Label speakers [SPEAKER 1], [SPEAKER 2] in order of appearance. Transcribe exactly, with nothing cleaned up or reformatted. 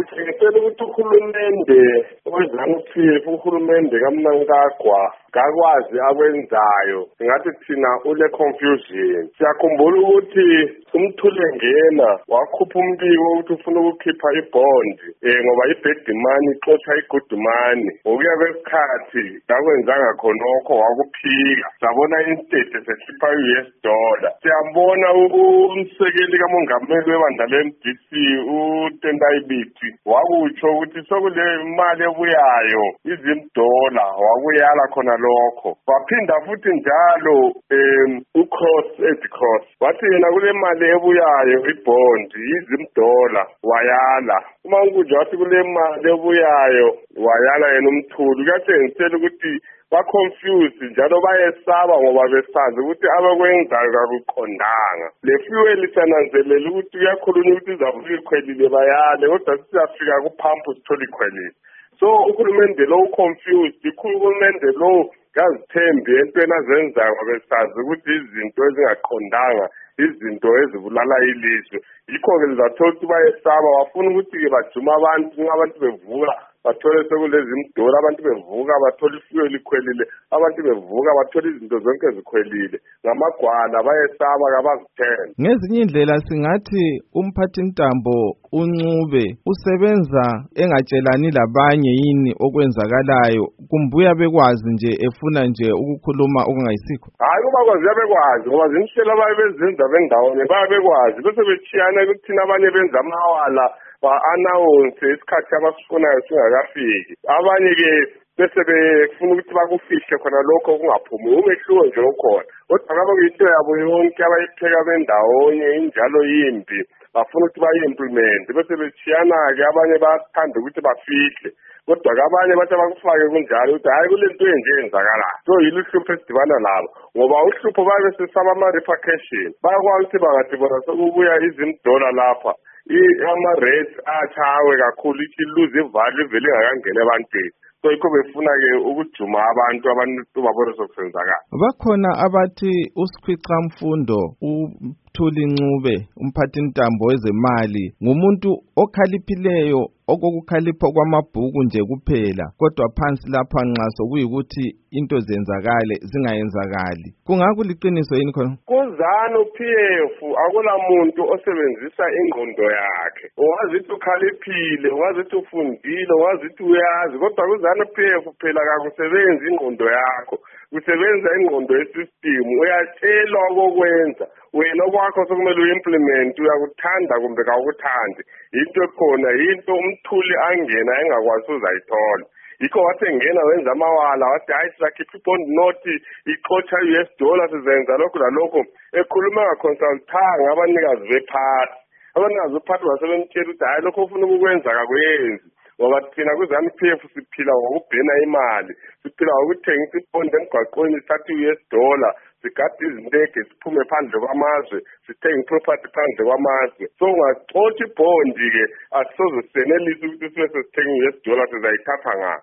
[SPEAKER 1] ngicela ukuthi uhulumende weZanu-P F uhulumende kaMnangagwa kakwazi akwenzayo singathi thina ule confusion. Siyakhumbula ukuthi uMthulengena wakhupha umbiko ukuthi ufuna ukukhipha ibond eh ngoba i-bad money ixotsha i-good money. Ngokuya kwesikhathi kakwenzanga khonokho wakuphika sabona instead sekhipha u-U S dollar. Siyambona umsekeli kamongameli webandla le-M D C uTendai Biti wakutsho ukuthi sokule imali ebuyayo izimdola wakuyala khona lokho. Waphinda futhi njalo um uCross Ed Cross wathi yena kule mali ebuyayo ibond izimdola wayala. Uma kunje wathi kule mali ebuyayo wayala yena umthuli kuyatshengisela ukuthi ba-confused njalo bayesaba ngoba besazi ukuthi abakwenzayo kakuqondanga. Le fuel sananzelela ukuthi uyakhulunywa ukuthi izavuka ikhwelile bayale kodwa siyafika kuphampu sithola ikhwelile. So uhulumende lo u-confused, uhulumende lo kazithembi entweni azenzayo ngoba besazi ukuthi izinto ezingaqondanga izinto ezibulala ilizwe. Yikho-ke lizathola ukuthi bayesaba wafuna ukuthi-ke bajuma abantu abantu bevuka bathole sekulezi imdola abantu bevuka bathola ifuel ikhwelile abantu bevuka bathola izinto zonke zikhwelile ngamagwala bayesaba kabazithembi.
[SPEAKER 2] Ngezinye indlela singathi umphathintambo uNcube usebenza engatshelani labanye yini okwenzakalayo kumbuya bekwazi nje efuna nje ukukhuluma okungayisikho.
[SPEAKER 1] Hayi kuba kwazi yabekwazi ngoba zimshela abaye bezenza bendawonye bayabekwazi bese bechiyana ukuthi thina abanye benza amawala ba-announce isikhathi abasifunayo singakafiki. Abanye-ke bese befuna ukuthi bakufihle khona lokho kungaphumi umehluko nje okhona. Kodwa ngabe kuyinto yabo yonke abayipheka bendawonye injalo yimbi bafuna ukuthi bayi-implement bese bechiyana-ke abanye bathanda ukuthi bafihle. Kodwa-ke abanye bathi bakufake kunjalo ukuthi hhayi kule nto enje yenzakalayo. So yilo uhlupho esidibana labo ngoba uhlupho babe besesaba ama-repercussion. Bayakwazi ukuthi bangathi bona sokubuya izimdola lapha ama-rates atshawe kakhulu ithi iluze ivalue ivele ingakangeni ebantwini. So yikho befuna-ke ukujuma abantu abantu babone sokusenzakala.
[SPEAKER 2] Bakhona abathi uSikhwicamfundo uThuli Ncube umphathintambo wezemali ngumuntu okhaliphileyo okukhalipha kwamabhuku nje kuphela kodwa phansi lapha nxa sokuyikuthi into zenzakale zingayenzakali. Kungakuliqiniso yini khona?
[SPEAKER 1] KuZanu-P F akula muntu osebenzisa ingqondo yakhe. Wazi ukuthi ukhaliphile, wazi ukuthi ufundile, wazi ukuthi uyazi kodwa kuZanu-P F phela kakusebenzi ingqondo yakho. Kusebenza ingqondo yesystem uyatshelwa okokwenza wena okwakho sokumele uimplement uyakuthanda kumbe kawukuthandi. Into ekhona into umthuli angena engakwazi uzayithola. Yikho wathi engena wenza amawala wathi hayi sizakhipha ibond note ixotsha u-U S dollar sizenza lokho nalokho ekhuluma ngaconsultanga abanikazi bephathi. Abanikazi bephathi basebemtshela ukuthi hayi lokho ufuna ukukwenza kakwenzi ngoba thina kuZanu-P F siphila ngokubhena imali siphila ngokuthengisa ibond emgwaqweni sithatha u-U S dollar sigade izintege siphume phandle kwamazwe sithenga iproperty phandle kwamazwe. So ungaxotsha ibhondi-ke asisoze senelise ukuthi sibe sesithenga u-U S dollar sizayithatha ngaphi.